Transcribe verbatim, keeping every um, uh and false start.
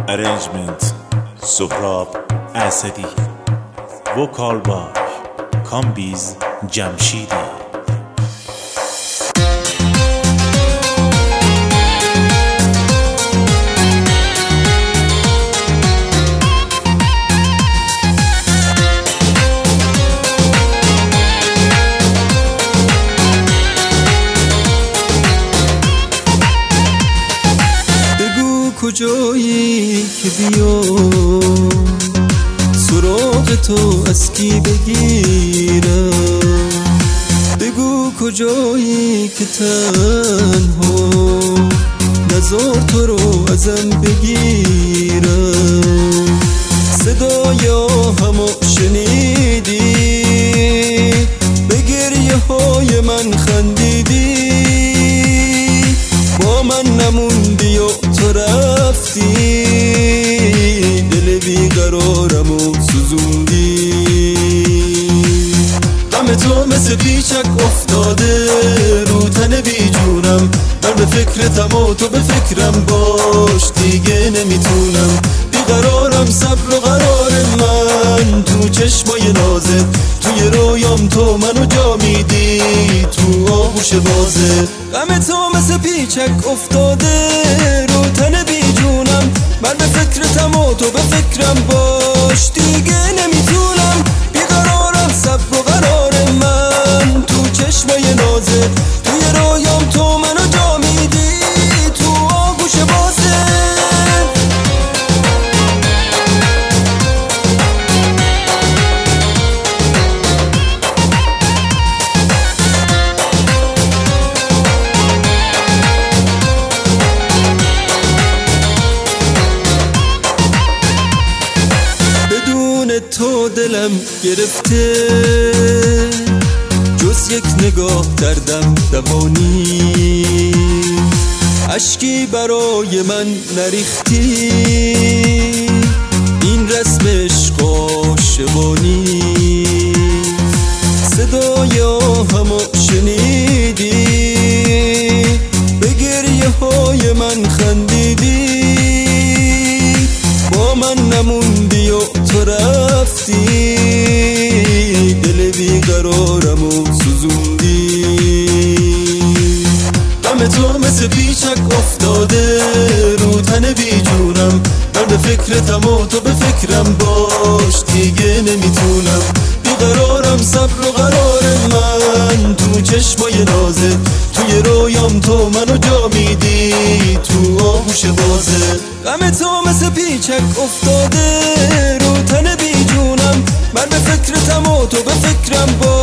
Arrangement سهراب اسدی. وکال بای کامبیز جمشیدی. کجایی که بیا سراغ تو از کی بگیرم؟ بگو کجایی که تنها نزار تو رو ازم بگیرم. صدای آهمو شنیدی، به گریه های من خندیدی، با من نموندی و تو رفتی، دل بیقرارمو سوزوندی. غم تو مثل پیچک افتاده رو تن بی جونم، من به فکرتم و تو به فکرم باش، دیگه نمیتونم. بیقرارم صبر و قرار من تو چشمای نازت، توی رویام تو منو جا میدی تو آغوش بازه. غم تو مثل پیچک افتاده رو تن بی جونم، من به فکرتم و تو به فکرم باش، دیگه نمیتونم. بیقرارم صبر و قرار من تو چشمای نازت، توی رویام تو منو جا میدی تو آغوش بازه. تو دلم گرفته، جز یک نگاه دردم دوانی، اشکی برای من نریختی، این رسم عشق عاشقانی. صدای آهمو شنیدی، به گریه های من خندیدی، با من نموندی و تو رفتی، دل بیقرارمو سوزوندی. غم تو مثل پیچک افتاده رو تن بی جونم، من به فکرتم و تو به فکرم باش، دیگه نمیتونم. بیقرارم صبر و قرار من تو چشمای نازت، توی رویام تو منو جا میدی تو آغوش بازه. غم تو مثل پیچک افتاده رو تن بی جونم، من به فکرتم و تو به فکرم باش.